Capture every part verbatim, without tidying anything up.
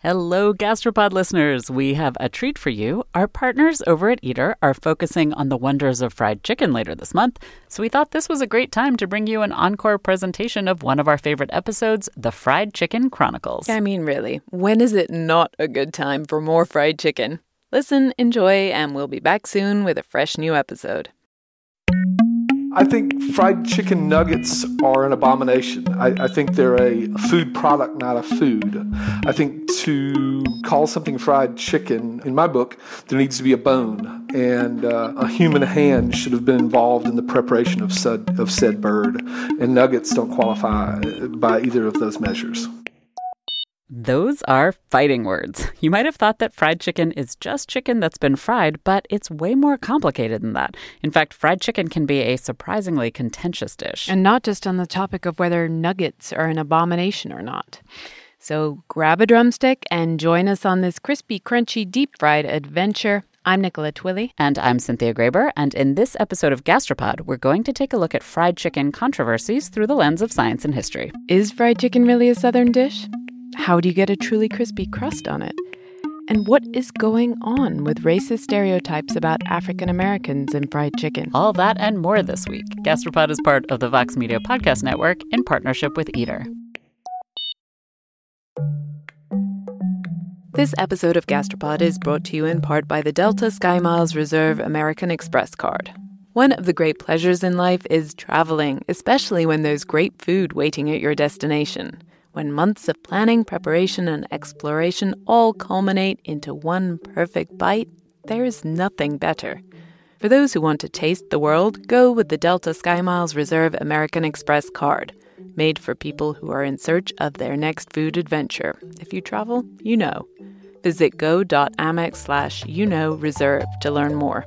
Hello, Gastropod listeners. We have a treat for you. Our partners over at Eater are focusing on the wonders of fried chicken later this month, so we thought this was a great time to bring you an encore presentation of one of our favorite episodes, The Fried Chicken Chronicles. I mean, really, when is it not a good time for more fried chicken? Listen, enjoy, and we'll be back soon with a fresh new episode. I think fried chicken nuggets are an abomination. I, I think they're a food product, not a food. I think to call something fried chicken, in my book, there needs to be a bone, and uh, a human hand should have been involved in the preparation of said, of said bird, and nuggets don't qualify by either of those measures. Those are fighting words. You might have thought that fried chicken is just chicken that's been fried, but it's way more complicated than that. In fact, fried chicken can be a surprisingly contentious dish. And not just on the topic of whether nuggets are an abomination or not. So grab a drumstick and join us on this crispy, crunchy, deep-fried adventure. I'm Nicola Twilley. And I'm Cynthia Graber. And in this episode of Gastropod, we're going to take a look at fried chicken controversies through the lens of science and history. Is fried chicken really a Southern dish? How do you get a truly crispy crust on it? And what is going on with racist stereotypes about African Americans and fried chicken? All that and more this week. Gastropod is part of the Vox Media Podcast Network in partnership with Eater. This episode of Gastropod is brought to you in part by the Delta SkyMiles Reserve American Express card. One of the great pleasures in life is traveling, especially when there's great food waiting at your destination. When months of planning, preparation, and exploration all culminate into one perfect bite, there's nothing better. For those who want to taste the world, go with the Delta SkyMiles Reserve American Express card, made for people who are in search of their next food adventure. If you travel, you know. Visit go.amex slash you know reserve to learn more.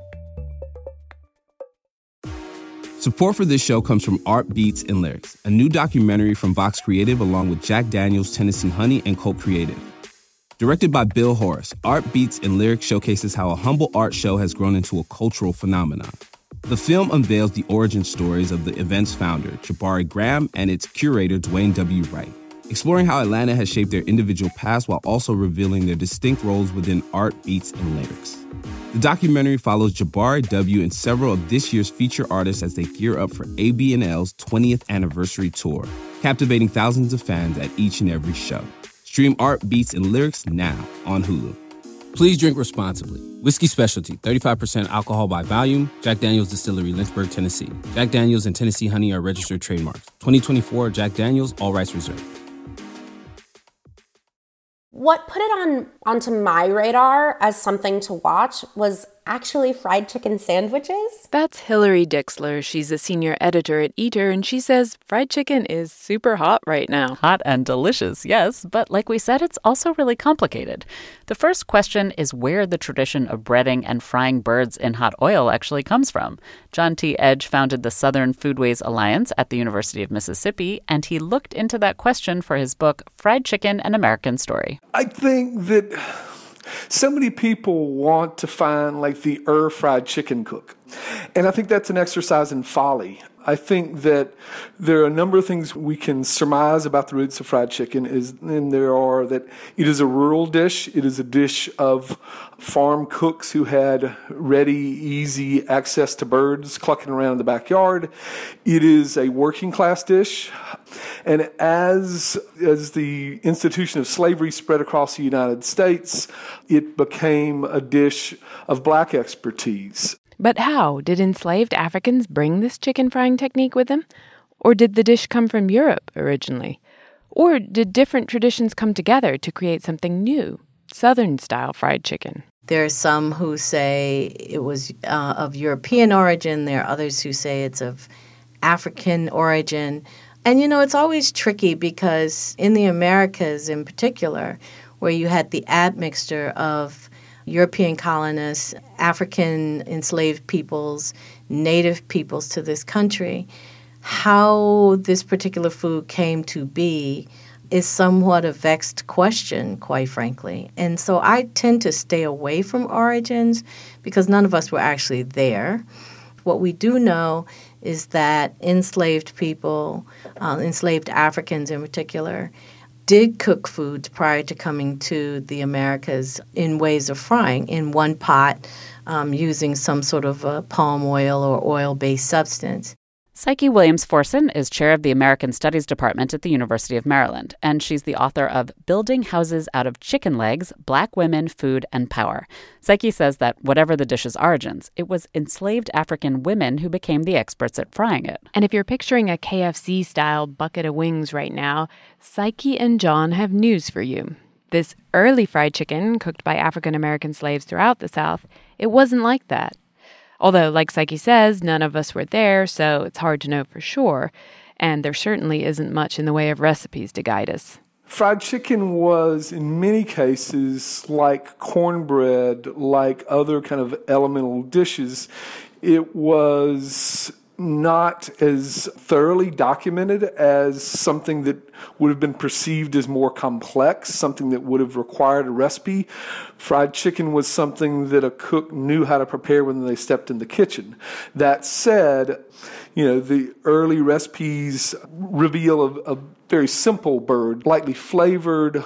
Support for this show comes from Art Beats and Lyrics, a new documentary from Vox Creative along with Jack Daniels, Tennessee Honey, and Colt Creative. Directed by Bill Horace, Art Beats and Lyrics showcases how a humble art show has grown into a cultural phenomenon. The film unveils the origin stories of the event's founder, Jabari Graham, and its curator, Dwayne W. Wright, exploring how Atlanta has shaped their individual paths while also revealing their distinct roles within Art Beats and Lyrics. The documentary follows Jabari W. and several of this year's feature artists as they gear up for A B and L's twentieth anniversary tour, captivating thousands of fans at each and every show. Stream Art Beats and Lyrics now on Hulu. Please drink responsibly. Whiskey Specialty, thirty-five percent alcohol by volume. Jack Daniels Distillery, Lynchburg, Tennessee. Jack Daniels and Tennessee Honey are registered trademarks. twenty twenty-four Jack Daniels, all rights reserved. What put it on onto my radar as something to watch was actually fried chicken sandwiches. That's Hillary Dixler. She's a senior editor at Eater, and she says fried chicken is super hot right now. Hot and delicious, yes, but like we said, it's also really complicated. The first question is where the tradition of breading and frying birds in hot oil actually comes from. John T. Edge founded the Southern Foodways Alliance at the University of Mississippi, and he looked into that question for his book, Fried Chicken: An American Story. I think that so many people want to find like the Ur fried chicken cook. And I think that's an exercise in folly. I think that there are a number of things we can surmise about the roots of fried chicken, is, and there are that it is a rural dish. It is a dish of farm cooks who had ready, easy access to birds clucking around in the backyard. It is a working class dish. And as, as the institution of slavery spread across the United States, it became a dish of black expertise. But how? Did enslaved Africans bring this chicken frying technique with them? Or did the dish come from Europe originally? Or did different traditions come together to create something new, Southern-style fried chicken? There are some who say it was uh, of European origin. There are others who say it's of African origin. And, you know, it's always tricky because in the Americas in particular, where you had the admixture of European colonists, African enslaved peoples, native peoples to this country, how this particular food came to be is somewhat a vexed question, quite frankly. And so I tend to stay away from origins because none of us were actually there. What we do know is that enslaved people, uh, enslaved Africans in particular, did cook foods prior to coming to the Americas in ways of frying in one pot um, using some sort of uh, palm oil or oil-based substance. Psyche Williams-Forson is chair of the American Studies Department at the University of Maryland, and she's the author of Building Houses Out of Chicken Legs, Black Women, Food, and Power. Psyche says that whatever the dish's origins, it was enslaved African women who became the experts at frying it. And if you're picturing a K F C-style bucket of wings right now, Psyche and John have news for you. This early fried chicken, cooked by African-American slaves throughout the South, it wasn't like that. Although, like Psyche says, none of us were there, so it's hard to know for sure. And there certainly isn't much in the way of recipes to guide us. Fried chicken was, in many cases, like cornbread, like other kind of elemental dishes. It was not as thoroughly documented as something that would have been perceived as more complex, something that would have required a recipe. Fried chicken was something that a cook knew how to prepare when they stepped in the kitchen. That said, you know, the early recipes reveal a, a very simple bird, lightly flavored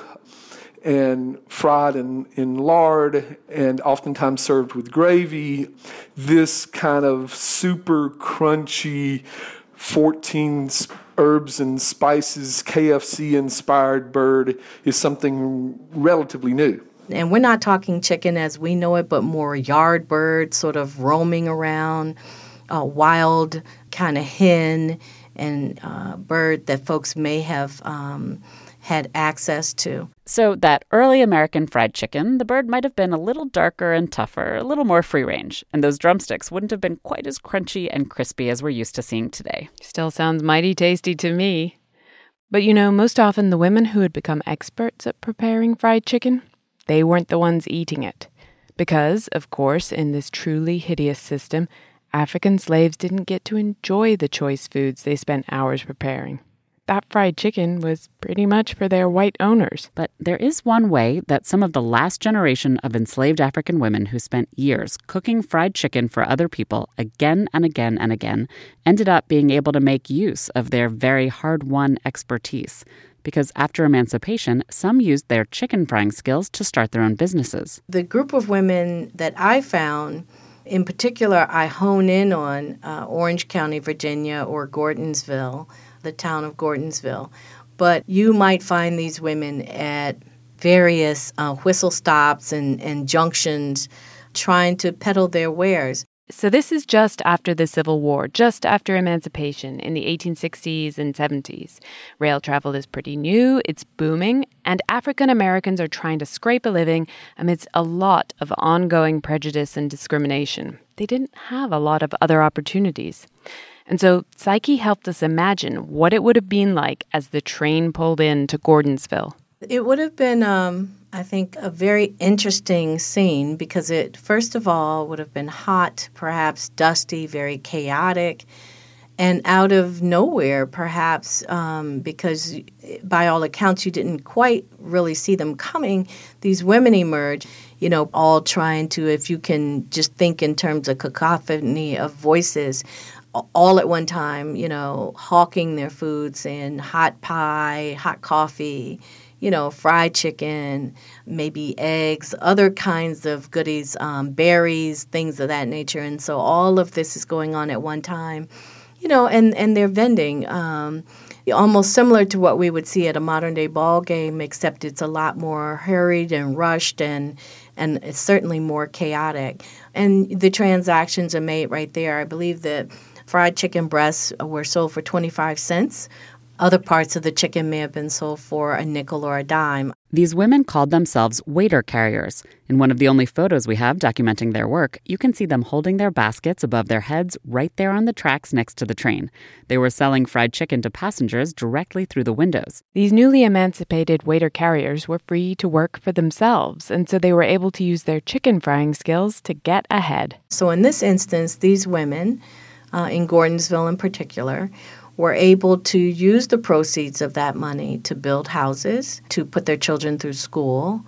and fried in, in lard and oftentimes served with gravy. This kind of super crunchy fourteen herbs and spices, K F C-inspired bird is something relatively new. And we're not talking chicken as we know it, but more yard bird sort of roaming around, a wild kind of hen and uh, bird that folks may have um, had access to. So that early American fried chicken, the bird might have been a little darker and tougher, a little more free range, and those drumsticks wouldn't have been quite as crunchy and crispy as we're used to seeing today. Still sounds mighty tasty to me. But you know, most often the women who had become experts at preparing fried chicken, they weren't the ones eating it. Because, of course, in this truly hideous system, African slaves didn't get to enjoy the choice foods they spent hours preparing. That fried chicken was pretty much for their white owners. But there is one way that some of the last generation of enslaved African women who spent years cooking fried chicken for other people again and again and again ended up being able to make use of their very hard-won expertise. Because after emancipation, some used their chicken frying skills to start their own businesses. The group of women that I found, in particular, I hone in on uh, Orange County, Virginia, or Gordonsville, the town of Gordonsville. But you might find these women at various uh, whistle stops and, and junctions trying to peddle their wares. So this is just after the Civil War, just after emancipation in the eighteen sixties and seventies. Rail travel is pretty new, it's booming, and African Americans are trying to scrape a living amidst a lot of ongoing prejudice and discrimination. They didn't have a lot of other opportunities. And so Psyche helped us imagine what it would have been like as the train pulled in to Gordonsville. It would have been, um, I think, a very interesting scene because it, first of all, would have been hot, perhaps dusty, very chaotic, and out of nowhere, perhaps, um, because by all accounts you didn't quite really see them coming, these women emerge, you know, all trying to, if you can just think in terms of cacophony of voices, all at one time, you know, hawking their food, saying hot pie, hot coffee, you know, fried chicken, maybe eggs, other kinds of goodies, um, berries, things of that nature. And so all of this is going on at one time, you know, and, and they're vending, um, almost similar to what we would see at a modern-day ball game, except it's a lot more hurried and rushed and and it's certainly more chaotic. And the transactions are made right there. I believe that fried chicken breasts were sold for twenty-five cents. Other parts of the chicken may have been sold for a nickel or a dime. These women called themselves waiter carriers. In one of the only photos we have documenting their work, you can see them holding their baskets above their heads right there on the tracks next to the train. They were selling fried chicken to passengers directly through the windows. These newly emancipated waiter carriers were free to work for themselves, and so they were able to use their chicken frying skills to get ahead. So in this instance, these women, uh, in Gordonsville in particular, were able to use the proceeds of that money to build houses, to put their children through school,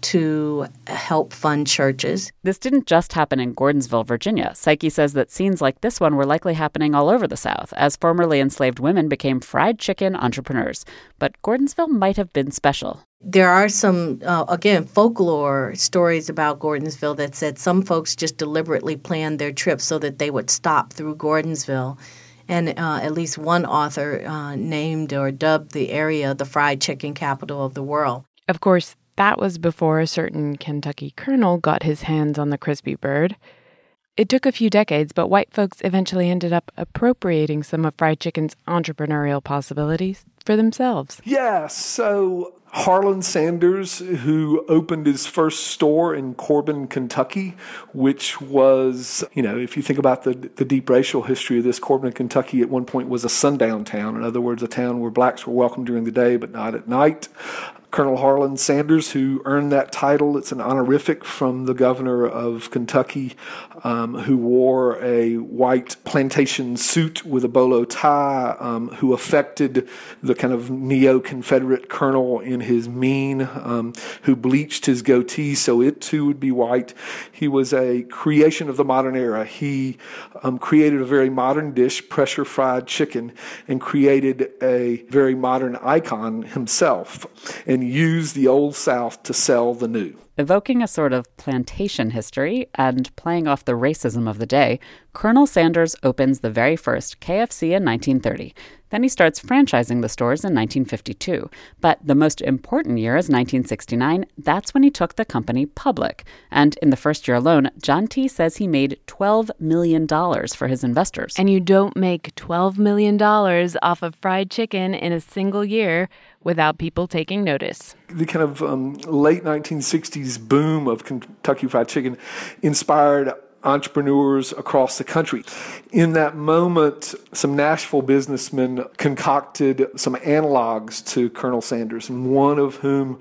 to help fund churches. This didn't just happen in Gordonsville, Virginia. Psyche says that scenes like this one were likely happening all over the South as formerly enslaved women became fried chicken entrepreneurs. But Gordonsville might have been special. There are some, uh, again, folklore stories about Gordonsville that said some folks just deliberately planned their trips so that they would stop through Gordonsville. And uh, at least one author uh, named or dubbed the area the fried chicken capital of the world. Of course, that was before a certain Kentucky colonel got his hands on the crispy bird. It took a few decades, but white folks eventually ended up appropriating some of fried chicken's entrepreneurial possibilities for themselves. Yeah, so Harlan Sanders, who opened his first store in Corbin, Kentucky, which was, you know, if you think about the the deep racial history of this, Corbin, Kentucky at one point was a sundown town. In other words, a town where blacks were welcome during the day but not at night. Colonel Harlan Sanders, who earned that title, it's an honorific from the governor of Kentucky, um, who wore a white plantation suit with a bolo tie, um, who affected the kind of neo-Confederate colonel in his mien, um, who bleached his goatee so it too would be white. He was a creation of the modern era. He um, created a very modern dish, pressure fried chicken, and created a very modern icon himself, and used the Old South to sell the new. Evoking a sort of plantation history and playing off the racism of the day, Colonel Sanders opens the very first K F C in nineteen thirty. Then he starts franchising the stores in nineteen fifty-two. But the most important year is nineteen sixty-nine. That's when he took the company public. And in the first year alone, John T. says he made twelve million dollars for his investors. And you don't make twelve million dollars off of fried chicken in a single year without people taking notice. The kind of um, late nineteen sixties boom of Kentucky Fried Chicken inspired entrepreneurs across the country. In that moment, some Nashville businessmen concocted some analogs to Colonel Sanders, and one of whom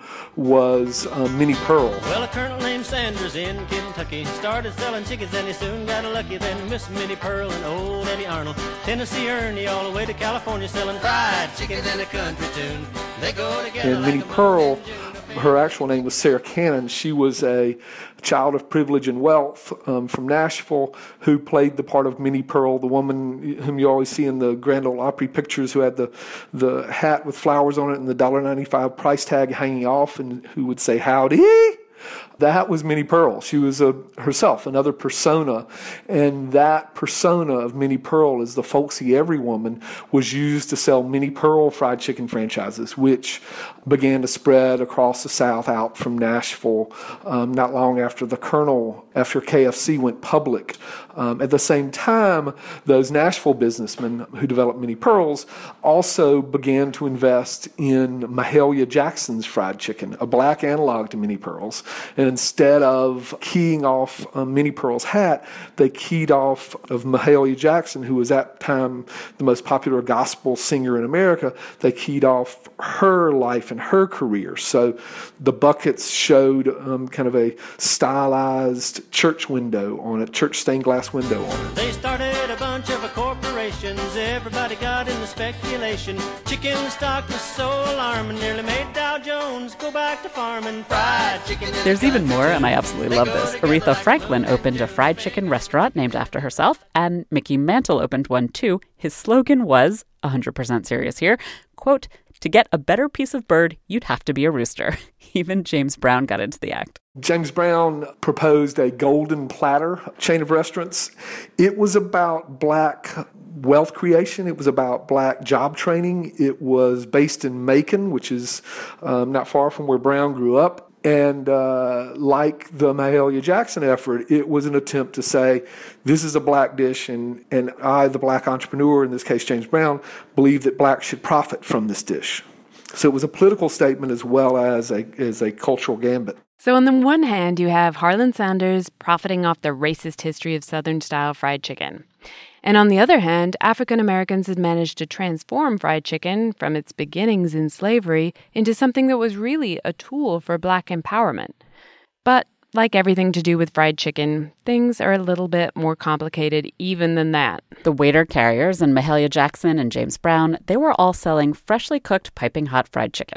was uh, Minnie Pearl. Well, a colonel named Sanders in Kentucky started selling chickens, and he soon got lucky. Then Miss Minnie Pearl and old Eddie Arnold, Tennessee Ernie, all the way to California selling fried chickens in a country tune. They go together. And Minnie Pearl, her actual name was Sarah Cannon. She was a child of privilege and wealth um, from Nashville who played the part of Minnie Pearl, the woman whom you always see in the Grand Ole Opry pictures, who had the, the hat with flowers on it and the one dollar ninety-five price tag hanging off, and who would say, "Howdy." That was Minnie Pearl. She was a, herself another persona, and that persona of Minnie Pearl as the folksy every woman was used to sell Minnie Pearl fried chicken franchises, which began to spread across the South out from Nashville um, not long after the Colonel, after K F C went public. Um, at the same time, those Nashville businessmen who developed Minnie Pearls also began to invest in Mahalia Jackson's fried chicken, a black analog to Minnie Pearl's. And instead of keying off um, Minnie Pearl's hat, they keyed off of Mahalia Jackson, who was at the time the most popular gospel singer in America. They keyed off her life and her career. So the buckets showed um, kind of a stylized church window on it, church stained glass window on it. They started a bunch of corporations. Everybody got into speculation. Chicken stock was so alarming, nearly made Dow Jones go back to farming fried chicken. There's even more, and I absolutely love this. Aretha Franklin opened a fried chicken restaurant named after herself, and Mickey Mantle opened one too. His slogan was, one hundred percent serious here, quote, "To get a better piece of bird, you'd have to be a rooster." Even James Brown got into the act. James Brown proposed a golden platter chain of restaurants. It was about black wealth creation. It was about black job training. It was based in Macon, which is um, not far from where Brown grew up. And uh, like the Mahalia Jackson effort, it was an attempt to say, this is a black dish, and, and I, the black entrepreneur, in this case James Brown, believe that blacks should profit from this dish. So it was a political statement as well as a, as a cultural gambit. So on the one hand, you have Harlan Sanders profiting off the racist history of Southern-style fried chicken. And on the other hand, African Americans had managed to transform fried chicken from its beginnings in slavery into something that was really a tool for black empowerment. But like everything to do with fried chicken, things are a little bit more complicated even than that. The waiter carriers and Mahalia Jackson and James Brown, they were all selling freshly cooked piping hot fried chicken.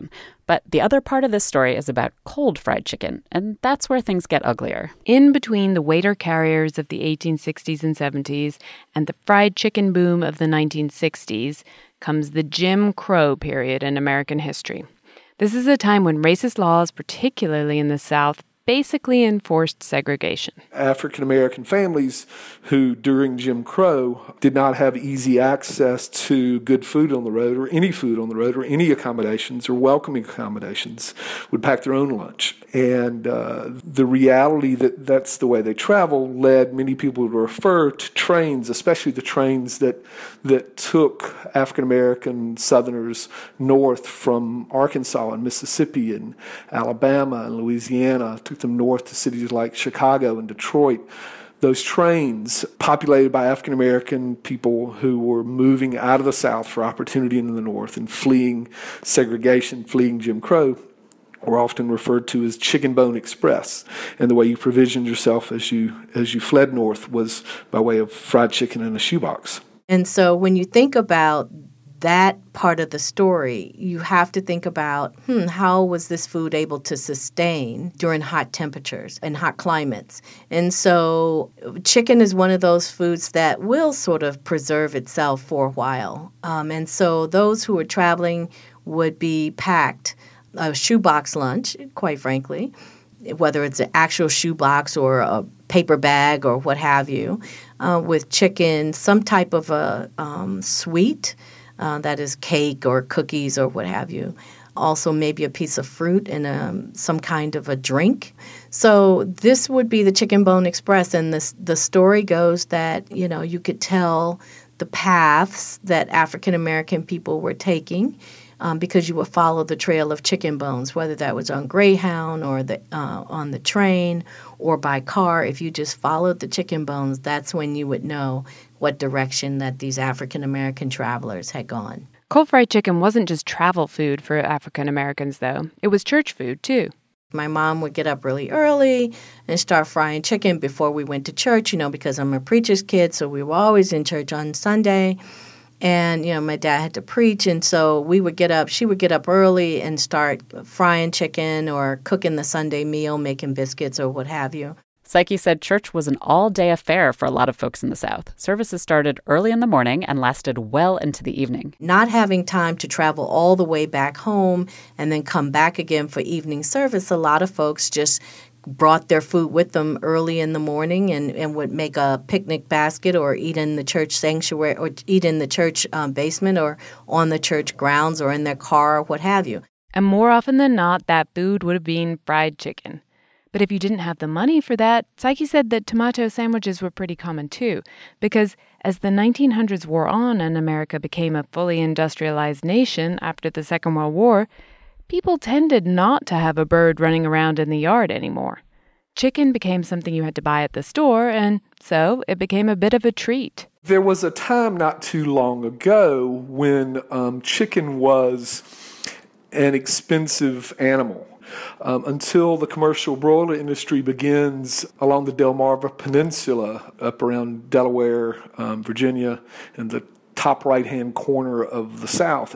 But the other part of this story is about cold fried chicken, and that's where things get uglier. In between the waiter carriers of the eighteen sixties and seventies and the fried chicken boom of the nineteen sixties comes the Jim Crow period in American history. This is a time when racist laws, particularly in the South, basically enforced segregation. African American families who, during Jim Crow, did not have easy access to good food on the road or any food on the road or any accommodations or welcoming accommodations would pack their own lunch. And uh, the reality that that's the way they travel led many people to refer to trains, especially the trains that that took African American Southerners north from Arkansas and Mississippi and Alabama and Louisiana, took them north to cities like Chicago and Detroit. Those trains, populated by African American people who were moving out of the South for opportunity in the North and fleeing segregation, fleeing Jim Crow, were often referred to as Chicken Bone Express. And the way you provisioned yourself as you as you fled north was by way of fried chicken in a shoebox. And so when you think about that part of the story, you have to think about, hmm, how was this food able to sustain during hot temperatures and hot climates? And so chicken is one of those foods that will sort of preserve itself for a while. Um, and so those who are traveling would be packed a shoebox lunch, quite frankly, whether it's an actual shoebox or a paper bag or what have you, uh, with chicken, some type of a um, sweet, uh, that is cake or cookies or what have you. Also maybe a piece of fruit and um, some kind of a drink. So this would be the Chicken Bone Express. And this, the story goes that, you know, you could tell the paths that African American people were taking, Um, because you would follow the trail of chicken bones, whether that was on Greyhound or the uh, on the train or by car. If you just followed the chicken bones, that's when you would know what direction that these African American travelers had gone. Cold fried chicken wasn't just travel food for African Americans, though. It was church food, too. My mom would get up really early and start frying chicken before we went to church, you know, because I'm a preacher's kid, so we were always in church on Sunday. And, you know, my dad had to preach, and so we would get up, she would get up early and start frying chicken or cooking the Sunday meal, making biscuits or what have you. Psyche said church was an all-day affair for a lot of folks in the South. Services started early in the morning and lasted well into the evening. Not having time to travel all the way back home and then come back again for evening service, a lot of folks just brought their food with them early in the morning and, and would make a picnic basket or eat in the church sanctuary or eat in the church um, basement or on the church grounds or in their car or what have you. And more often than not, that food would have been fried chicken. But if you didn't have the money for that, Psyche said that tomato sandwiches were pretty common too, because as the nineteen hundreds wore on and America became a fully industrialized nation after the Second World War, people tended not to have a bird running around in the yard anymore. Chicken became something you had to buy at the store, and so it became a bit of a treat. There was a time not too long ago when um, chicken was an expensive animal. Um, until the commercial broiler industry begins along the Delmarva Peninsula, up around Delaware, um, Virginia, and the top right-hand corner of the South.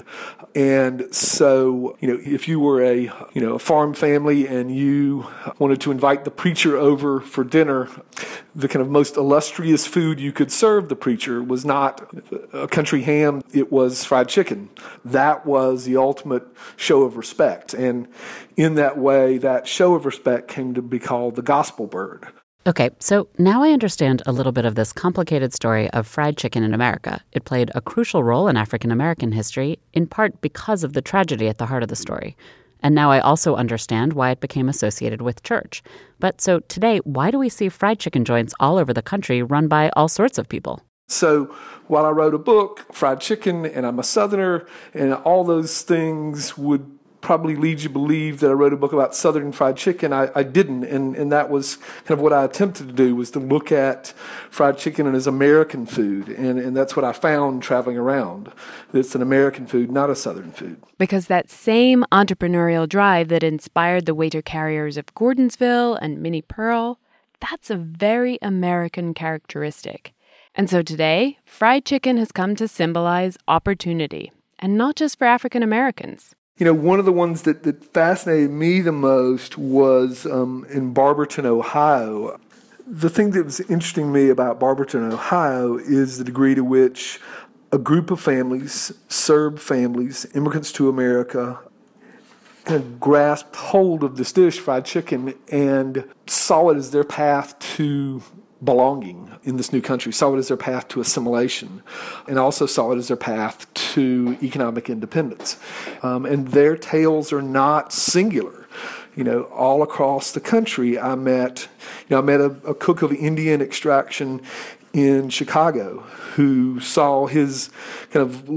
And so, you know, if you were a, you know, a farm family and you wanted to invite the preacher over for dinner, the kind of most illustrious food you could serve the preacher was not a country ham, it was fried chicken. That was the ultimate show of respect. And in that way, that show of respect came to be called the gospel bird. Okay, so now I understand a little bit of this complicated story of fried chicken in America. It played a crucial role in African American history, in part because of the tragedy at the heart of the story. And now I also understand why it became associated with church. But so today, why do we see fried chicken joints all over the country run by all sorts of people? So while I wrote a book, Fried Chicken, and I'm a Southerner, and all those things would probably lead you to believe that I wrote a book about Southern fried chicken. I, I didn't, and, and that was kind of what I attempted to do, was to look at fried chicken as American food, and, and that's what I found traveling around. It's an American food, not a Southern food. Because that same entrepreneurial drive that inspired the waiter carriers of Gordonsville and Minnie Pearl, that's a very American characteristic. And so today, fried chicken has come to symbolize opportunity, and not just for African Americans. You know, one of the ones that, that fascinated me the most was um, in Barberton, Ohio. The thing that was interesting to me about Barberton, Ohio is the degree to which a group of families, Serb families, immigrants to America, kind of grasped hold of this dish, fried chicken, and saw it as their path to belonging in this new country, saw it as their path to assimilation, and also saw it as their path to economic independence. Um, and their tales are not singular. You know, all across the country, I met, you know, I met a, a cook of Indian extraction in Chicago who saw his kind of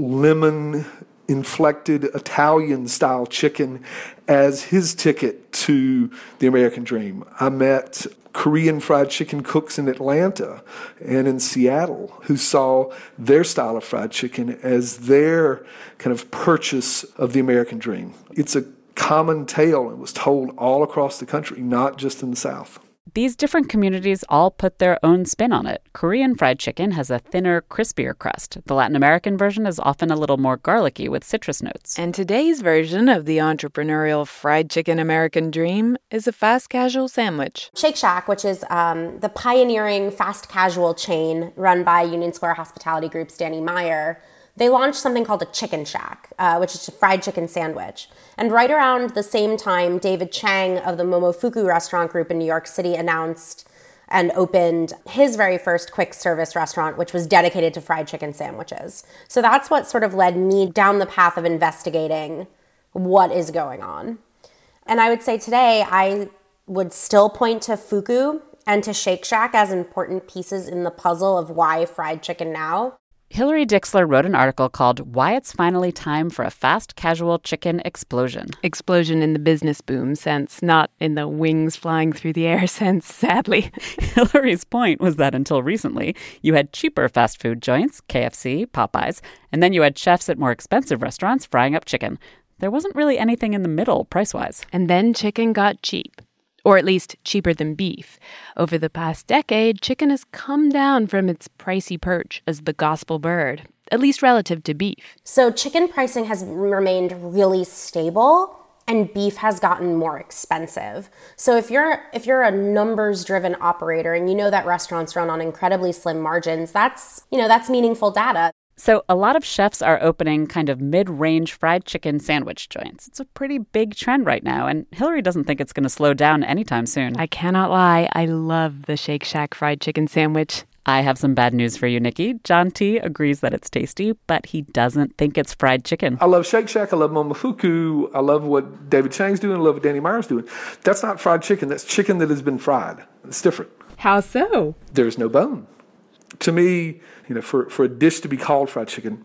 lemon-inflected Italian-style chicken as his ticket to the American dream. I met Korean fried chicken cooks in Atlanta and in Seattle who saw their style of fried chicken as their kind of purchase of the American dream. It's a common tale and was told all across the country, not just in the South. These different communities all put their own spin on it. Korean fried chicken has a thinner, crispier crust. The Latin American version is often a little more garlicky with citrus notes. And today's version of the entrepreneurial fried chicken American dream is a fast casual sandwich. Shake Shack, which is um, the pioneering fast casual chain run by Union Square Hospitality Group's Danny Meyer, they launched something called a Chicken Shack, uh, which is a fried chicken sandwich. And right around the same time, David Chang of the Momofuku restaurant group in New York City announced and opened his very first quick service restaurant, which was dedicated to fried chicken sandwiches. So that's what sort of led me down the path of investigating what is going on. And I would say today, I would still point to Fuku and to Shake Shack as important pieces in the puzzle of why fried chicken now. Hilary Dixler wrote an article called Why It's Finally Time for a Fast Casual Chicken Explosion. Explosion in the business boom sense, not in the wings flying through the air sense, sadly. Hilary's point was that until recently, you had cheaper fast food joints, K F C, Popeyes, and then you had chefs at more expensive restaurants frying up chicken. There wasn't really anything in the middle price-wise. And then chicken got cheap. Or at least cheaper than beef. Over the past decade, chicken has come down from its pricey perch as the gospel bird, at least relative to beef. So chicken pricing has remained really stable, and beef has gotten more expensive. So if you're if you're a numbers-driven operator and you know that restaurants run on incredibly slim margins, that's, you know, that's meaningful data. So a lot of chefs are opening kind of mid-range fried chicken sandwich joints. It's a pretty big trend right now, and Hilary doesn't think it's going to slow down anytime soon. I cannot lie. I love the Shake Shack fried chicken sandwich. I have some bad news for you, Nikki. John T. agrees that it's tasty, but he doesn't think it's fried chicken. I love Shake Shack. I love Momofuku. I love what David Chang's doing. I love what Danny Meyer's doing. That's not fried chicken. That's chicken that has been fried. It's different. How so? There's no bone. To me, you know, for, for a dish to be called fried chicken,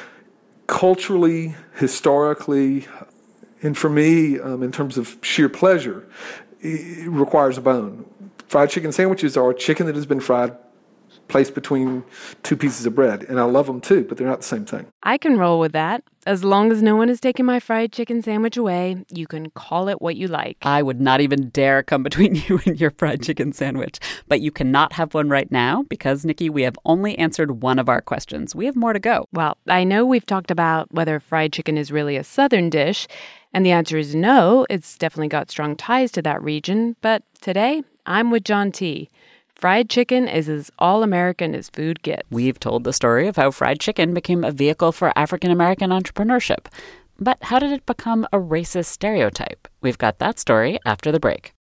culturally, historically, and for me, um, in terms of sheer pleasure, it requires a bone. Fried chicken sandwiches are chicken that has been fried, placed between two pieces of bread. And I love them too, but they're not the same thing. I can roll with that. As long as no one is taking my fried chicken sandwich away, you can call it what you like. I would not even dare come between you and your fried chicken sandwich. But you cannot have one right now because, Nikki, we have only answered one of our questions. We have more to go. Well, I know we've talked about whether fried chicken is really a Southern dish, and the answer is no. It's definitely got strong ties to that region. But today, I'm with John T. Fried chicken is as all-American as food gets. We've told the story of how fried chicken became a vehicle for African-American entrepreneurship. But how did it become a racist stereotype? We've got that story after the break.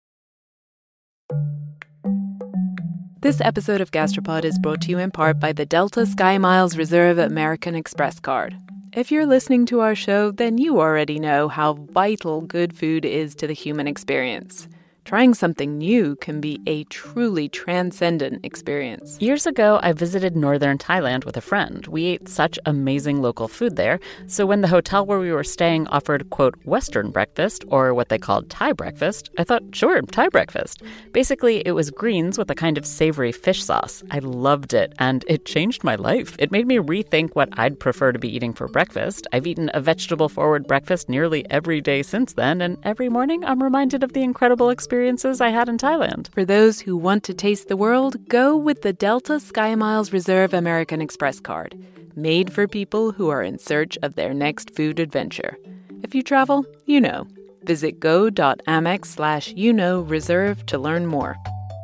This episode of Gastropod is brought to you in part by the Delta SkyMiles Reserve American Express card. If you're listening to our show, then you already know how vital good food is to the human experience. Trying something new can be a truly transcendent experience. Years ago, I visited northern Thailand with a friend. We ate such amazing local food there. So when the hotel where we were staying offered, quote, Western breakfast, or what they called Thai breakfast, I thought, sure, Thai breakfast. Basically, it was greens with a kind of savory fish sauce. I loved it, and it changed my life. It made me rethink what I'd prefer to be eating for breakfast. I've eaten a vegetable-forward breakfast nearly every day since then, and every morning I'm reminded of the incredible experience experiences I had in Thailand. For those who want to taste the world, go with the Delta SkyMiles Reserve American Express card, made for people who are in search of their next food adventure. If you travel, you know. Visit go.amex slash you know reserve to learn more.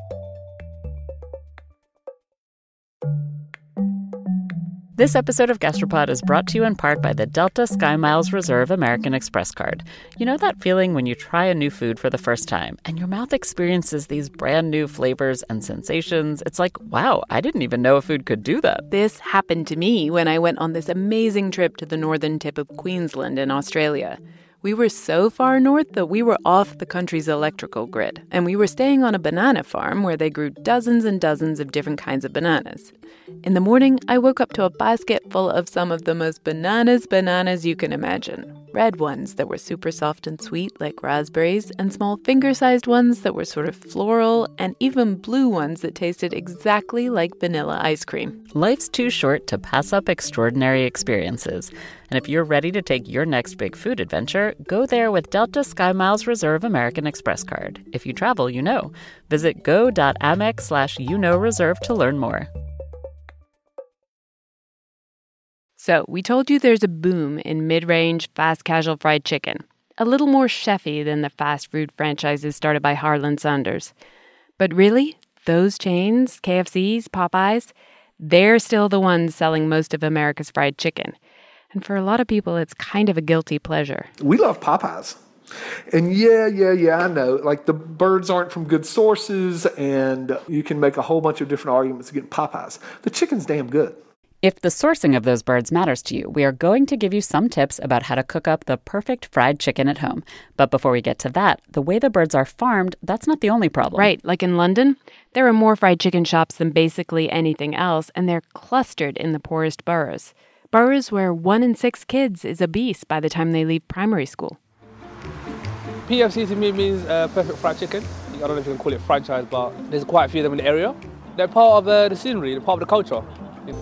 This episode of Gastropod is brought to you in part by the Delta SkyMiles Reserve American Express card. You know that feeling when you try a new food for the first time and your mouth experiences these brand new flavors and sensations? It's like, wow, I didn't even know a food could do that. This happened to me when I went on this amazing trip to the northern tip of Queensland in Australia. We were so far north that we were off the country's electrical grid, and we were staying on a banana farm where they grew dozens and dozens of different kinds of bananas. In the morning, I woke up to a basket full of some of the most bananas bananas you can imagine. Red ones that were super soft and sweet like raspberries, and small finger-sized ones that were sort of floral, and even blue ones that tasted exactly like vanilla ice cream. Life's too short to pass up extraordinary experiences. And if you're ready to take your next big food adventure, go there with Delta SkyMiles Reserve American Express card. If you travel, you know. Visit go.amex slash you know reserve to learn more. So, we told you there's a boom in mid-range, fast-casual fried chicken. A little more chefy than the fast food franchises started by Harlan Sanders. But really, those chains, K F C's, Popeyes, they're still the ones selling most of America's fried chicken. And for a lot of people, it's kind of a guilty pleasure. We love Popeyes. And yeah, yeah, yeah, I know. Like, the birds aren't from good sources, and you can make a whole bunch of different arguments against Popeyes. The chicken's damn good. If the sourcing of those birds matters to you, we are going to give you some tips about how to cook up the perfect fried chicken at home. But before we get to that, the way the birds are farmed, that's not the only problem. Right, like in London, there are more fried chicken shops than basically anything else, and they're clustered in the poorest boroughs. Boroughs where one in six kids is obese by the time they leave primary school. P F C to me means uh, perfect fried chicken. I don't know if you can call it franchise, but there's quite a few of them in the area. They're part of uh, the scenery, they're part of the culture. Yeah.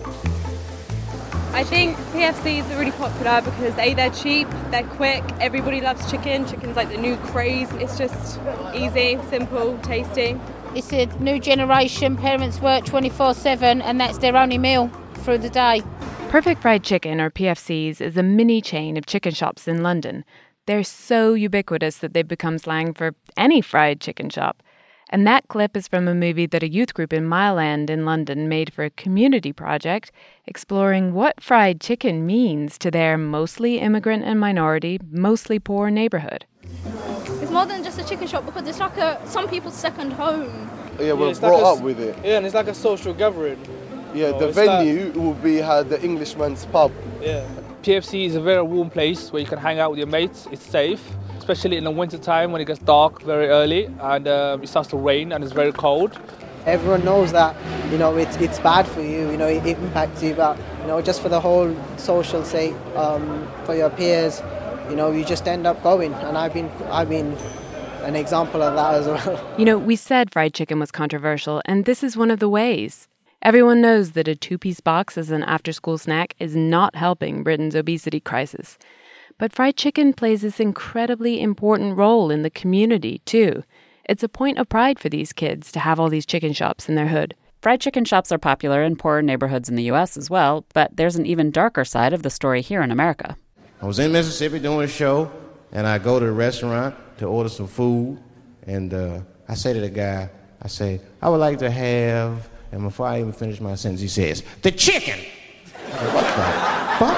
I think P F Cs are really popular because A, they're cheap, they're quick, everybody loves chicken. Chicken's like the new craze. It's just easy, simple, tasty. It's a new generation, parents work twenty-four seven and that's their only meal through the day. Perfect Fried Chicken, or P F C's, is a mini chain of chicken shops in London. They're so ubiquitous that they've become slang for any fried chicken shop. And that clip is from a movie that a youth group in Mile End in London made for a community project exploring what fried chicken means to their mostly immigrant and minority, mostly poor neighborhood. It's more than just a chicken shop because it's like a some people's second home. Yeah, we're yeah, brought like up with it. Yeah, and it's like a social gathering. Yeah, so the venue like, will be uh, the Englishman's pub. Yeah. P F C is a very warm place where you can hang out with your mates. It's safe, especially in the winter time when it gets dark very early and uh, it starts to rain and it's very cold. Everyone knows that, you know, it's it's bad for you, you know, it, it impacts you, but, you know, just for the whole social sake, um, for your peers, you know, you just end up going. And I've been, I've been an example of that as well. You know, we said fried chicken was controversial, and this is one of the ways. Everyone knows that a two-piece box as an after-school snack is not helping Britain's obesity crisis. But fried chicken plays this incredibly important role in the community, too. It's a point of pride for these kids to have all these chicken shops in their hood. Fried chicken shops are popular in poorer neighborhoods in the U S as well, but there's an even darker side of the story here in America. I was in Mississippi doing a show, and I go to the restaurant to order some food, and uh, I say to the guy, I say, I would like to have... And before I even finish my sentence, he says, the chicken! Like, what the fuck?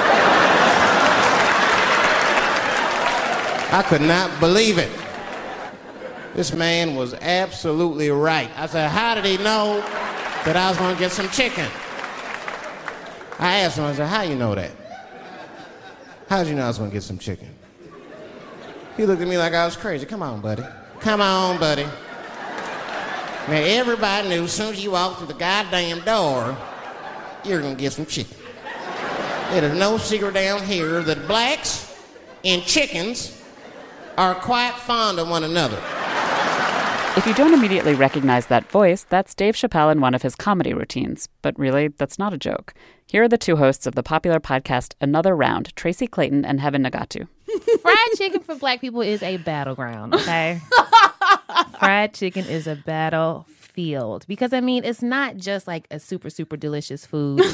I could not believe it. This man was absolutely right. I said, how did he know that I was going to get some chicken? I asked him, I said, how you know that? How did you know I was going to get some chicken? He looked at me like I was crazy. Come on, buddy. Come on, buddy. Now, everybody knew as soon as you walked through the goddamn door, you're going to get some chicken. There's no secret down here that blacks and chickens are quite fond of one another. If you don't immediately recognize that voice, that's Dave Chappelle in one of his comedy routines. But really, that's not a joke. Here are the two hosts of the popular podcast Another Round, Tracy Clayton and Heaven Nagatu. Fried chicken for black people is a battleground, okay? Fried chicken is a battlefield because, I mean, it's not just like a super, super delicious food.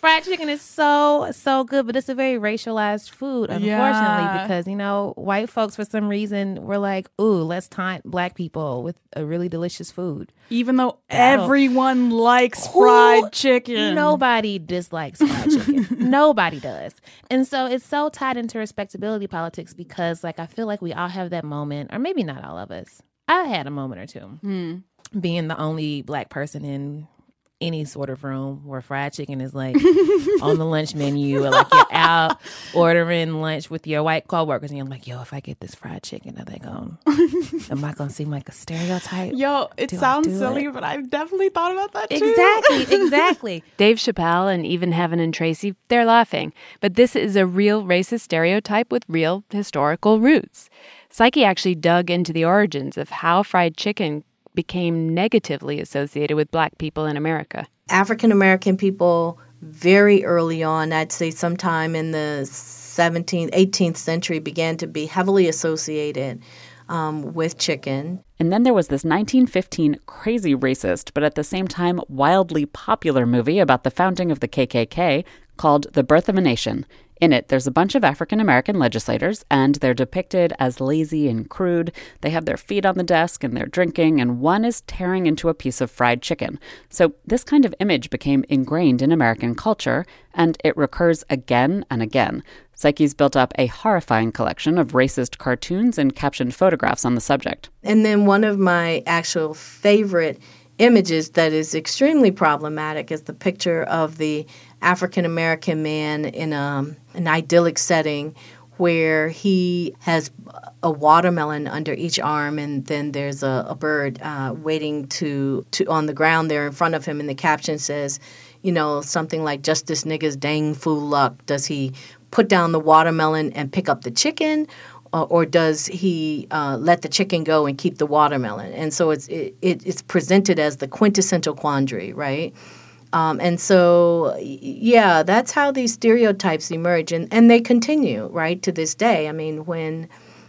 fried chicken is so, so good, but it's a very racialized food, unfortunately, Yeah. because, you know, white folks, for some reason, were like, ooh, let's taunt black people with a really delicious food. Even though That'll- everyone likes Who- fried chicken. Nobody dislikes fried chicken. Nobody does. And so it's so tied into respectability politics because, like, I feel like we all have that moment, or maybe not all of us. I had a moment or two Hmm. being the only black person in any sort of room where fried chicken is like on the lunch menu, or like you're out ordering lunch with your white coworkers and you're like, yo, if I get this fried chicken, are they going am I gonna seem like a stereotype? Yo, it Do I sounds do silly, it? but I've definitely thought about that too. Exactly, exactly. Dave Chappelle and even Heaven and Tracy, they're laughing. But this is a real racist stereotype with real historical roots. Psyche actually dug into the origins of how fried chicken became negatively associated with black people in America. African American people very early on, I'd say sometime in the seventeenth, eighteenth century, began to be heavily associated um, with chicken. And then there was this nineteen fifteen crazy racist, but at the same time wildly popular movie about the founding of the K K K called The Birth of a Nation. In it, there's a bunch of African-American legislators, and they're depicted as lazy and crude. They have their feet on the desk, and they're drinking, and one is tearing into a piece of fried chicken. So this kind of image became ingrained in American culture, and it recurs again and again. Psyche's built up a horrifying collection of racist cartoons and captioned photographs on the subject. And then one of my actual favorite images that is extremely problematic is the picture of the African-American man in a, an idyllic setting where he has a watermelon under each arm, and then there's a, a bird uh, waiting to, to on the ground there in front of him, and the caption says, you know, something like, just this nigga's dang fool luck. Does he put down the watermelon and pick up the chicken, uh, or does he uh, let the chicken go and keep the watermelon? And so it's it, it, it's presented as the quintessential quandary, right? Um, and so, yeah, that's how these stereotypes emerge, and, and they continue, right, to this day. I mean, when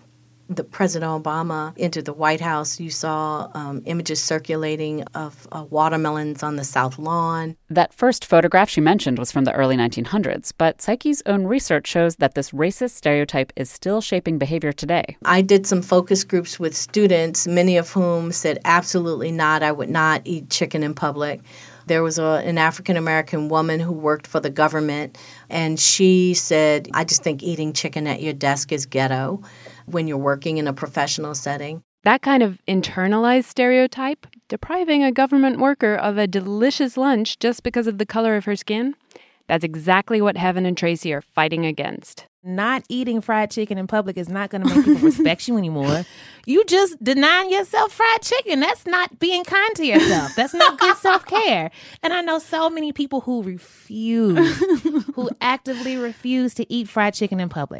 the President Obama entered the White House, you saw um, images circulating of uh, watermelons on the South Lawn. That first photograph she mentioned was from the early nineteen hundreds, but Psyche's own research shows that this racist stereotype is still shaping behavior today. I did some focus groups with students, many of whom said, absolutely not, I would not eat chicken in public. There was a, an African-American woman who worked for the government, and she said, I just think eating chicken at your desk is ghetto when you're working in a professional setting. That kind of internalized stereotype, depriving a government worker of a delicious lunch just because of the color of her skin, that's exactly what Heaven and Tracy are fighting against. Not eating fried chicken in public is not going to make people respect you anymore. You just denying yourself fried chicken. That's not being kind to yourself. That's not good self-care. And I know so many people who refuse, who actively refuse to eat fried chicken in public.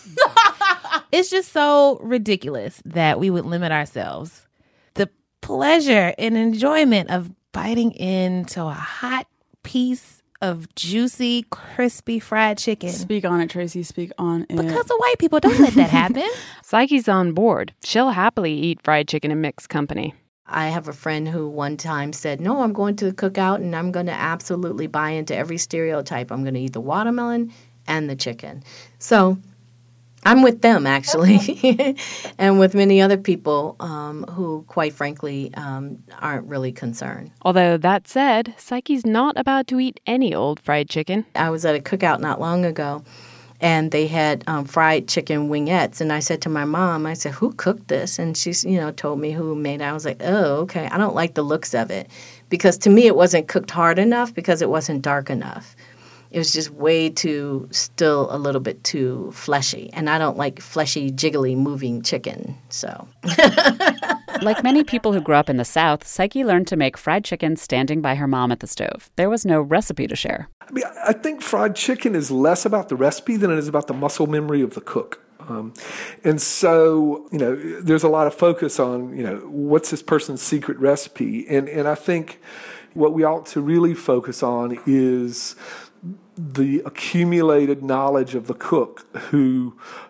It's just so ridiculous that we would limit ourselves. The pleasure and enjoyment of biting into a hot piece of juicy, crispy fried chicken. Speak on it, Tracy. Speak on it. Because of white people. Don't let that happen. Psyche's on board. She'll happily eat fried chicken in mixed company. I have a friend who one time said, no, I'm going to the cookout and I'm going to absolutely buy into every stereotype. I'm going to eat the watermelon and the chicken. So I'm with them, actually, and with many other people um, who, quite frankly, um, aren't really concerned. Although, that said, Psyche's not about to eat any old fried chicken. I was at a cookout not long ago, and they had um, fried chicken wingettes, and I said to my mom, I said, who cooked this? And she's, you know, told me who made it. I was like, oh, okay. I don't like the looks of it, because to me it wasn't cooked hard enough because it wasn't dark enough. It was just way too, still a little bit too fleshy. And I don't like fleshy, jiggly, moving chicken, so. Like many people who grew up in the South, Psyche learned to make fried chicken standing by her mom at the stove. There was no recipe to share. I mean, I think fried chicken is less about the recipe than it is about the muscle memory of the cook. Um, and so, you know, there's a lot of focus on, you know, what's this person's secret recipe? And, and I think what we ought to really focus on is the accumulated knowledge of the cook who,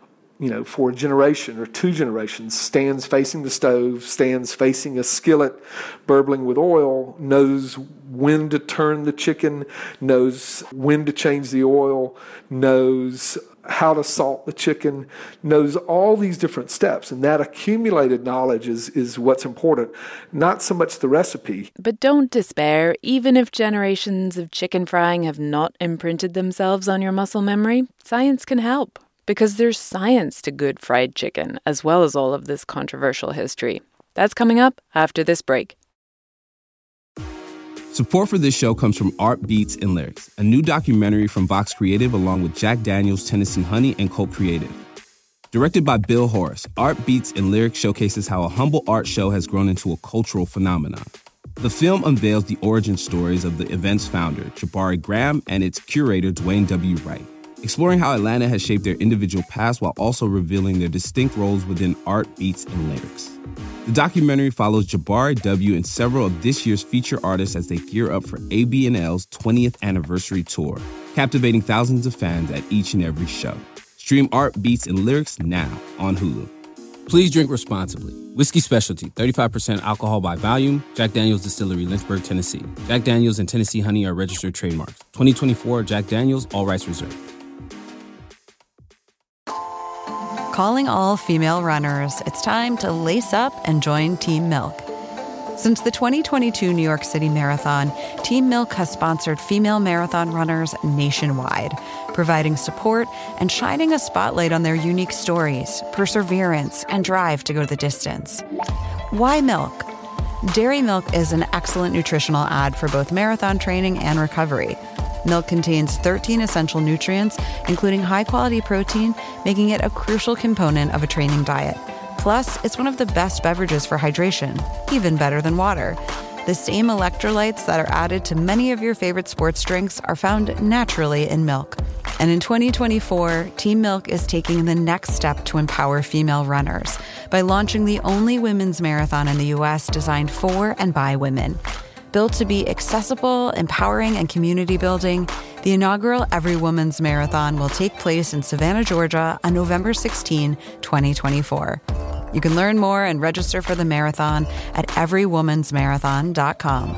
you know, for a generation or two generations, stands facing the stove, stands facing a skillet burbling with oil, knows when to turn the chicken, knows when to change the oil, knows how to salt the chicken, knows all these different steps. And that accumulated knowledge is, is what's important, not so much the recipe. But don't despair. Even if generations of chicken frying have not imprinted themselves on your muscle memory, science can help. Because there's science to good fried chicken, as well as all of this controversial history. That's coming up after this break. Support for this show comes from Art Beats and Lyrics, a new documentary from Vox Creative along with Jack Daniels, Tennessee Honey, and Colt Creative. Directed by Bill Horace, Art Beats and Lyrics showcases how a humble art show has grown into a cultural phenomenon. The film unveils the origin stories of the event's founder, Jabari Graham, and its curator, Dwayne W. Wright, exploring how Atlanta has shaped their individual paths while also revealing their distinct roles within art, beats, and lyrics. The documentary follows Jabari W. and several of this year's feature artists as they gear up for A B N L's twentieth anniversary tour, captivating thousands of fans at each and every show. Stream Art, Beats, and Lyrics now on Hulu. Please drink responsibly. Whiskey Specialty, thirty-five percent alcohol by volume. Jack Daniel's Distillery, Lynchburg, Tennessee. Jack Daniel's and Tennessee Honey are registered trademarks. twenty twenty-four Jack Daniel's, all rights reserved. Calling all female runners, it's time to lace up and join Team Milk. Since the twenty twenty-two New York City Marathon, Team Milk has sponsored female marathon runners nationwide, providing support and shining a spotlight on their unique stories, perseverance, and drive to go the distance. Why milk? Dairy milk is an excellent nutritional ad for both marathon training and recovery. Milk contains thirteen essential nutrients, including high-quality protein, making it a crucial component of a training diet. Plus, it's one of the best beverages for hydration, even better than water. The same electrolytes that are added to many of your favorite sports drinks are found naturally in milk. And in twenty twenty-four, Team Milk is taking the next step to empower female runners by launching the only women's marathon in the U S designed for and by women. Built to be accessible, empowering, and community building, the inaugural Every Woman's Marathon will take place in Savannah, Georgia on November sixteenth, twenty twenty-four. You can learn more and register for the marathon at every woman's marathon dot com.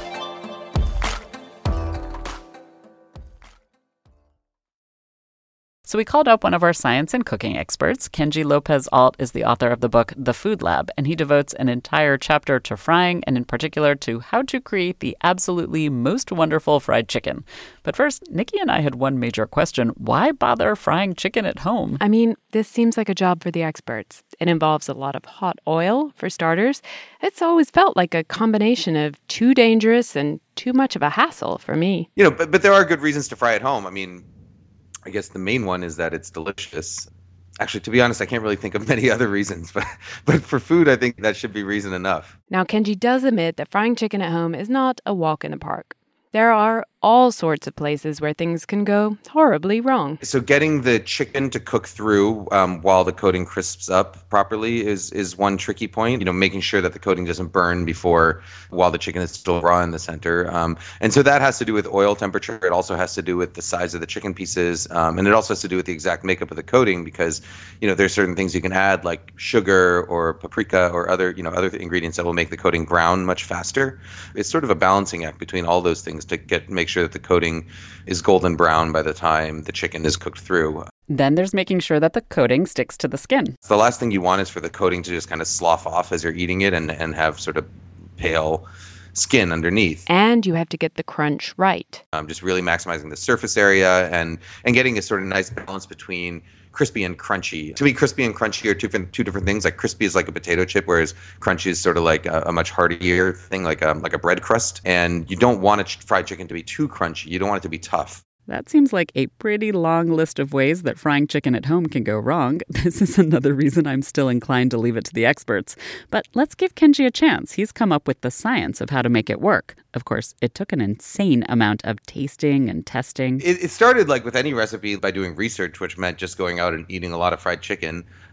So we called up one of our science and cooking experts. Kenji Lopez-Alt is the author of the book The Food Lab, and he devotes an entire chapter to frying, and in particular to how to create the absolutely most wonderful fried chicken. But first, Nikki and I had one major question. Why bother frying chicken at home? I mean, this seems like a job for the experts. It involves a lot of hot oil, for starters. It's always felt like a combination of too dangerous and too much of a hassle for me. You know, but, but there are good reasons to fry at home. I mean, I guess the main one is that it's delicious. Actually, to be honest, I can't really think of many other reasons, but but for food, I think that should be reason enough. Now, Kenji does admit that frying chicken at home is not a walk in the park. There are all sorts of places where things can go horribly wrong. So getting the chicken to cook through um, while the coating crisps up properly is is one tricky point. You know, making sure that the coating doesn't burn before while the chicken is still raw in the center. Um, and so that has to do with oil temperature. It also has to do with the size of the chicken pieces. Um, and it also has to do with the exact makeup of the coating because, you know, there's certain things you can add like sugar or paprika or other, you know, other ingredients that will make the coating brown much faster. It's sort of a balancing act between all those things to get make sure that the coating is golden brown by the time the chicken is cooked through. Then there's making sure that the coating sticks to the skin. The last thing you want is for the coating to just kind of slough off as you're eating it and, and have sort of pale skin underneath. And you have to get the crunch right. Um, just really maximizing the surface area and, and getting a sort of nice balance between crispy and crunchy. To me, crispy and crunchy are two different, two different things. Like crispy is like a potato chip, whereas crunchy is sort of like a, a much heartier thing, like a, like a bread crust. And you don't want a ch- fried chicken to be too crunchy. You don't want it to be tough. That seems like a pretty long list of ways that frying chicken at home can go wrong. This is another reason I'm still inclined to leave it to the experts. But let's give Kenji a chance. He's come up with the science of how to make it work. Of course, it took an insane amount of tasting and testing. It, it started like with any recipe by doing research, which meant just going out and eating a lot of fried chicken.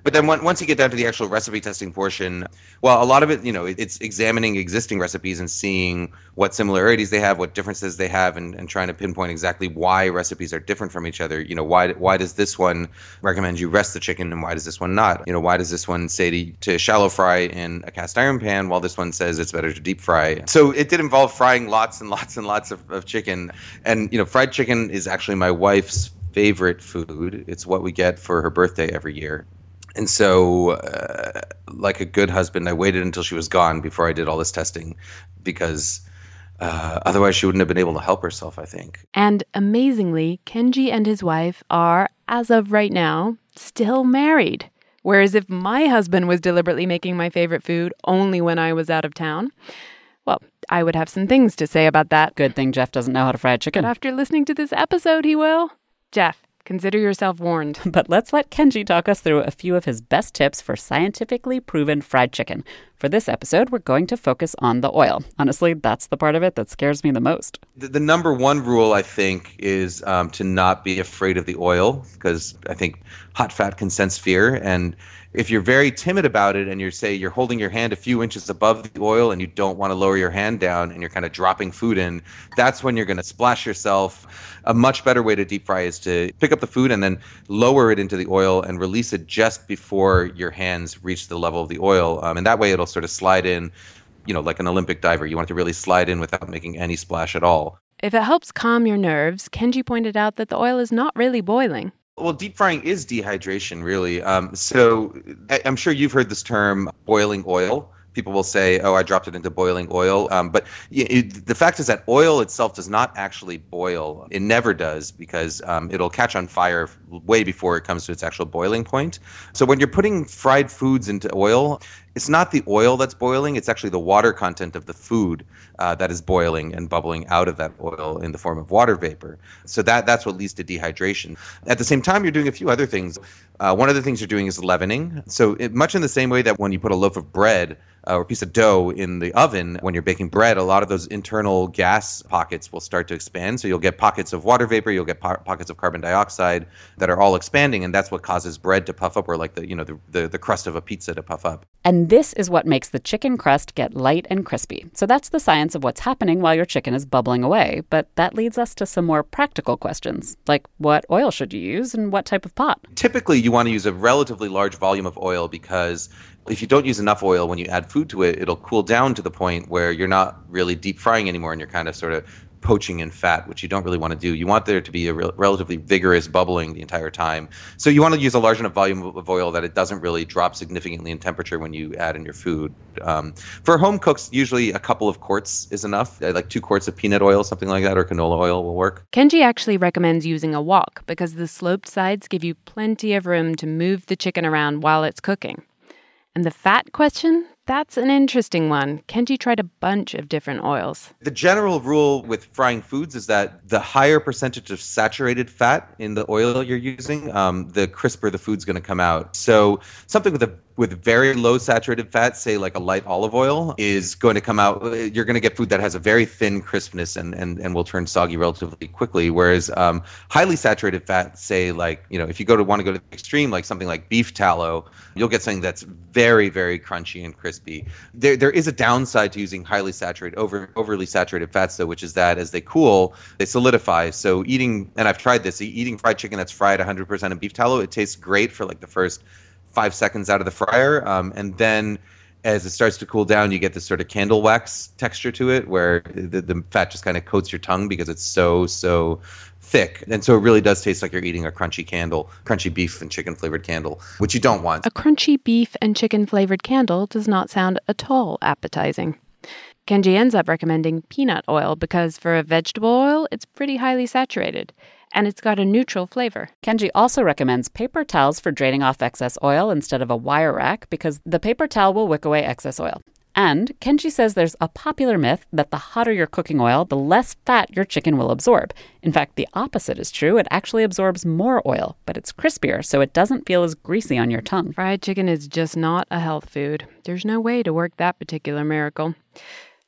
But then when, once you get down to the actual recipe testing portion, well, a lot of it, you know, it, it's examining existing recipes and seeing what similarities they have, what differences they have, and, and trying to pinpoint exactly why recipes are different from each other. You know, why why does this one recommend you rest the chicken and why does this one not? You know, why does this one say to, to shallow fry in a cast iron pan while this one says it's better to deep fry? So it did involve frying lots and lots and lots of, of chicken. And, you know, fried chicken is actually my wife's favorite food. It's what we get for her birthday every year. And so, uh, like a good husband, I waited until she was gone before I did all this testing because uh, otherwise she wouldn't have been able to help herself, I think. And amazingly, Kenji and his wife are, as of right now, still married. Whereas if my husband was deliberately making my favorite food only when I was out of town, well, I would have some things to say about that. Good thing Jeff doesn't know how to fry a chicken. But after listening to this episode, he will. Jeff, consider yourself warned. But let's let Kenji talk us through a few of his best tips for scientifically proven fried chicken. For this episode, we're going to focus on the oil. Honestly, that's the part of it that scares me the most. The, the number one rule, I think, is um, to not be afraid of the oil, because I think hot fat can sense fear. And if you're very timid about it and you say you're holding your hand a few inches above the oil and you don't want to lower your hand down and you're kind of dropping food in, that's when you're going to splash yourself. A much better way to deep fry is to pick up the food and then lower it into the oil and release it just before your hands reach the level of the oil. Um, and that way it'll sort of slide in, you know, like an Olympic diver. You want it to really slide in without making any splash at all. If it helps calm your nerves, Kenji pointed out that the oil is not really boiling. Well, deep frying is dehydration, really. Um, so I, I'm sure you've heard this term, boiling oil. People will say, oh, I dropped it into boiling oil. Um, but it, the fact is that oil itself does not actually boil. It never does because um, it'll catch on fire way before it comes to its actual boiling point. So when you're putting fried foods into oil, it's not the oil that's boiling. It's actually the water content of the food uh, that is boiling and bubbling out of that oil in the form of water vapor. So that that's what leads to dehydration. At the same time, you're doing a few other things. Uh, one of the things you're doing is leavening. So it, much in the same way that when you put a loaf of bread uh, or a piece of dough in the oven, when you're baking bread, a lot of those internal gas pockets will start to expand. So you'll get pockets of water vapor, you'll get po- pockets of carbon dioxide that are all expanding, and that's what causes bread to puff up, or like the you know the, the, the crust of a pizza to puff up. And this is what makes the chicken crust get light and crispy. So that's the science of what's happening while your chicken is bubbling away. But that leads us to some more practical questions, like what oil should you use and what type of pot? Typically, you want to use a relatively large volume of oil because if you don't use enough oil when you add food to it, it'll cool down to the point where you're not really deep frying anymore and you're kind of sort of poaching in fat, which you don't really want to do. You want there to be a re- relatively vigorous bubbling the entire time. So you want to use a large enough volume of oil that it doesn't really drop significantly in temperature when you add in your food. Um, for home cooks, usually a couple of quarts is enough. Like two quarts of peanut oil, something like that, or canola oil will work. Kenji actually recommends using a wok because the sloped sides give you plenty of room to move the chicken around while it's cooking. And the fat question? That's an interesting one. Kenji tried a bunch of different oils. The general rule with frying foods is that the higher percentage of saturated fat in the oil you're using, um, the crisper the food's going to come out. So something with a with very low saturated fat, say like a light olive oil, is going to come out. You're going to get food that has a very thin crispness and, and, and will turn soggy relatively quickly. Whereas um, highly saturated fat, say like, you know, if you go to want to go to the extreme, like something like beef tallow, you'll get something that's very, very crunchy and crispy. There, there is a downside to using highly saturated, over overly saturated fats, though, which is that as they cool, they solidify. So eating, and I've tried this, eating fried chicken that's fried one hundred percent in beef tallow, it tastes great for like the first five seconds out of the fryer, um, and then as it starts to cool down, you get this sort of candle wax texture to it, where the, the fat just kind of coats your tongue because it's so so thick, and so it really does taste like you're eating a crunchy candle, crunchy beef and chicken flavored candle, which you don't want. A crunchy beef and chicken flavored candle does not sound at all appetizing. Kenji ends up recommending peanut oil because for a vegetable oil, it's pretty highly saturated. And it's got a neutral flavor. Kenji also recommends paper towels for draining off excess oil instead of a wire rack because the paper towel will wick away excess oil. And Kenji says there's a popular myth that the hotter your cooking oil, the less fat your chicken will absorb. In fact, the opposite is true. It actually absorbs more oil, but it's crispier, so it doesn't feel as greasy on your tongue. Fried chicken is just not a health food. There's no way to work that particular miracle.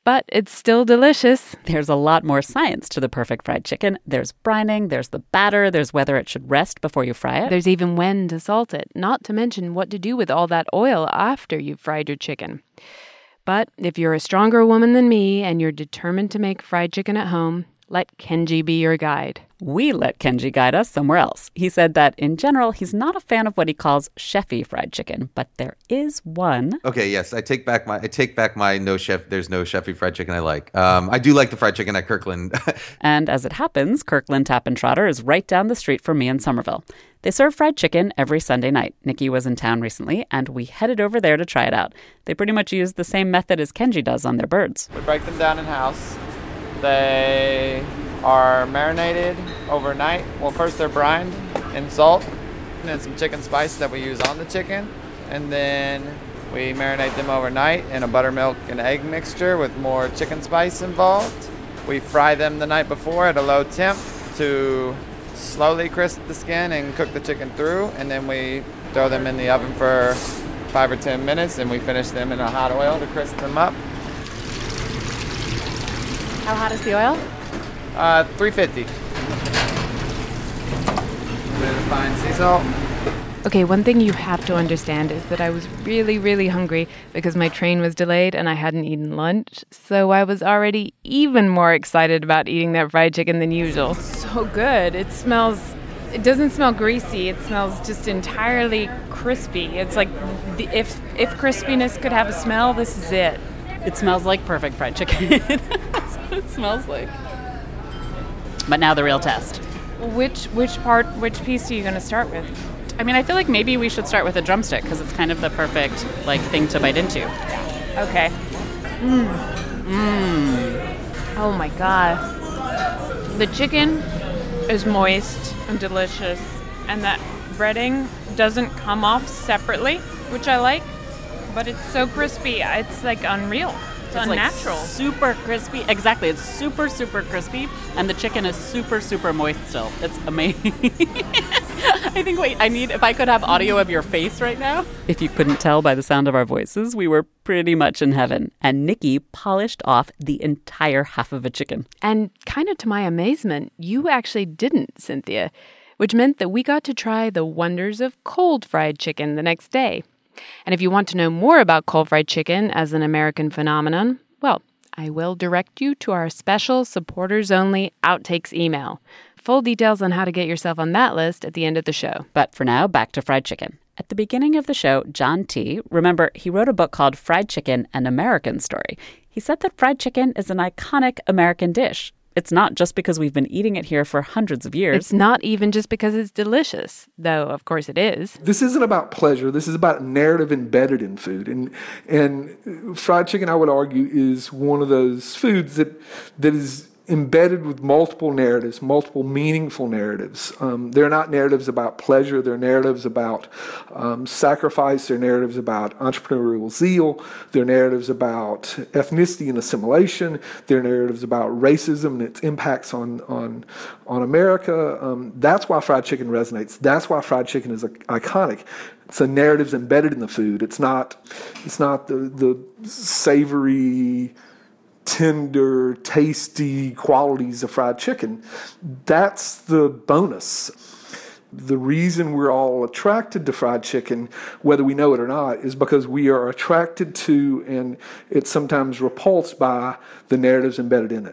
but it's still delicious. There's a lot more science to the perfect fried chicken. There's brining, there's the batter, there's whether it should rest before you fry it. There's even when to salt it, not to mention what to do with all that oil after you've fried your chicken. But if you're a stronger woman than me and you're determined to make fried chicken at home, let Kenji be your guide. We let Kenji guide us somewhere else. He said that, in general, he's not a fan of what he calls chefy fried chicken, but there is one. Okay, yes, I take back my I take back my no chef. There's no chefy fried chicken I like. Um, I do like the fried chicken at Kirkland. And as it happens, Kirkland Tap and Trotter is right down the street from me in Somerville. They serve fried chicken every Sunday night. Nikki was in town recently, and we headed over there to try it out. They pretty much use the same method as Kenji does on their birds. We break them down in-house. They are marinated overnight. Well, first they're brined in salt and then some chicken spice that we use on the chicken. And then we marinate them overnight in a buttermilk and egg mixture with more chicken spice involved. We fry them the night before at a low temp to slowly crisp the skin and cook the chicken through. And then we throw them in the oven for five or ten minutes and we finish them in a hot oil to crisp them up. How hot is the oil? Uh, three fifty. A bit of fine sea salt. Okay, one thing you have to understand is that I was really, really hungry because my train was delayed and I hadn't eaten lunch. So I was already even more excited about eating that fried chicken than usual. So good. It smells, it doesn't smell greasy. It smells just entirely crispy. It's like the, if if crispiness could have a smell, this is it. It smells like perfect fried chicken. That's what it smells like. But now the real test. Which which part, which piece are you going to start with? I mean, I feel like maybe we should start with a drumstick because it's kind of the perfect like thing to bite into. Okay. Mmm. Mmm. Oh my god. The chicken is moist and delicious, and that breading doesn't come off separately, which I like. But it's so crispy. It's like unreal. It's, it's unnatural. Like super crispy. Exactly. It's super, super crispy. And the chicken is super, super moist still. It's amazing. I think, wait, I need, if I could have audio of your face right now. If you couldn't tell by the sound of our voices, we were pretty much in heaven. And Nikki polished off the entire half of a chicken. And kind of to my amazement, you actually didn't, Cynthia, which meant that we got to try the wonders of cold fried chicken the next day. And if you want to know more about cold fried chicken as an American phenomenon, well, I will direct you to our special supporters-only outtakes email. Full details on how to get yourself on that list at the end of the show. But for now, back to fried chicken. At the beginning of the show, John T., remember, he wrote a book called Fried Chicken, An American Story. He said that fried chicken is an iconic American dish. It's not just because we've been eating it here for hundreds of years. It's not even just because it's delicious, though of course it is. This isn't about pleasure. This is about narrative embedded in food. And and fried chicken, I would argue, is one of those foods that that is embedded with multiple narratives, multiple meaningful narratives. Um, they're not narratives about pleasure. They're narratives about um, sacrifice. They're narratives about entrepreneurial zeal. They're narratives about ethnicity and assimilation. They're narratives about racism and its impacts on on on America. Um, that's why fried chicken resonates. That's why fried chicken is iconic. It's a narrative's embedded in the food. It's not. It's not the the savory, tender, tasty qualities of fried chicken. That's the bonus. The reason we're all attracted to fried chicken, whether we know it or not, is because we are attracted to and it's sometimes repulsed by the narratives embedded in it.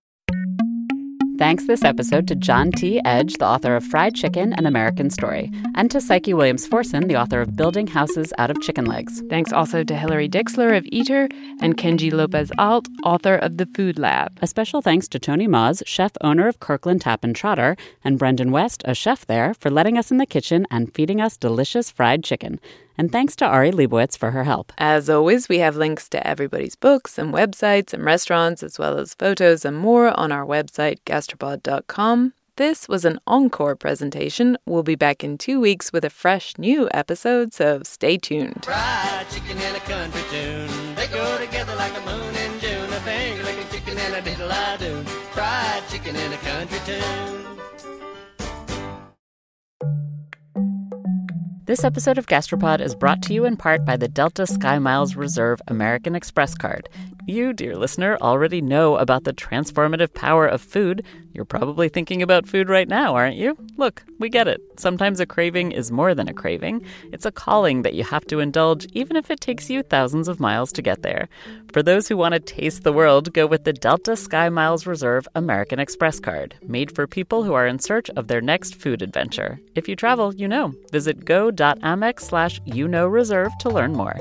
Thanks this episode to John T. Edge, the author of Fried Chicken, An American Story, and to Psyche Williams-Forson, the author of Building Houses Out of Chicken Legs. Thanks also to Hilary Dixler of Eater and Kenji Lopez-Alt, author of The Food Lab. A special thanks to Tony Moz, chef-owner of Kirkland Tap and Trotter, and Brendan West, a chef there, for letting us in the kitchen and feeding us delicious fried chicken. And thanks to Ari Leibowitz for her help. As always, we have links to everybody's books and websites and restaurants, as well as photos and more on our website, gastropod dot com. This was an encore presentation. We'll be back in two weeks with a fresh new episode, so stay tuned. Fried chicken and a country tune. They go together like the moon in June. A finger licking chicken and a diddle-I-do. Fried chicken and a country tune. This episode of Gastropod is brought to you in part by the Delta SkyMiles Reserve American Express card. You, dear listener, already know about the transformative power of food. You're probably thinking about food right now, aren't you? Look, we get it. Sometimes a craving is more than a craving. It's a calling that you have to indulge, even if it takes you thousands of miles to get there. For those who want to taste the world, go with the Delta SkyMiles Reserve American Express card, made for people who are in search of their next food adventure. If you travel, you know. Visit go.amex slash you know reserve to learn more.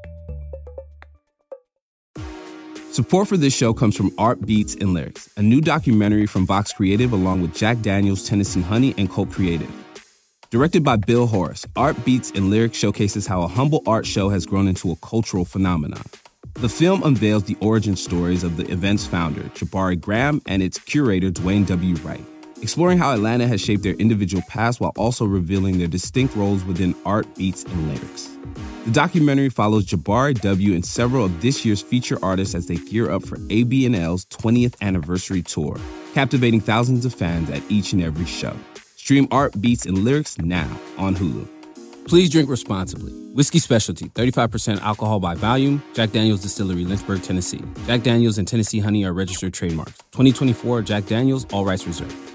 Support for this show comes from Art Beats and Lyrics, a new documentary from Vox Creative along with Jack Daniels, Tennessee Honey, and Colt Creative. Directed by Bill Horace, Art Beats and Lyrics showcases how a humble art show has grown into a cultural phenomenon. The film unveils the origin stories of the event's founder, Jabari Graham, and its curator, Dwayne W. Wright, exploring how Atlanta has shaped their individual past while also revealing their distinct roles within art, beats, and lyrics. The documentary follows Jabari W. and several of this year's feature artists as they gear up for A B and L's twentieth anniversary tour, captivating thousands of fans at each and every show. Stream Art, Beats, and Lyrics now on Hulu. Please drink responsibly. Whiskey Specialty, thirty-five percent alcohol by volume. Jack Daniels Distillery, Lynchburg, Tennessee. Jack Daniels and Tennessee Honey are registered trademarks. twenty twenty-four Jack Daniels, all rights reserved.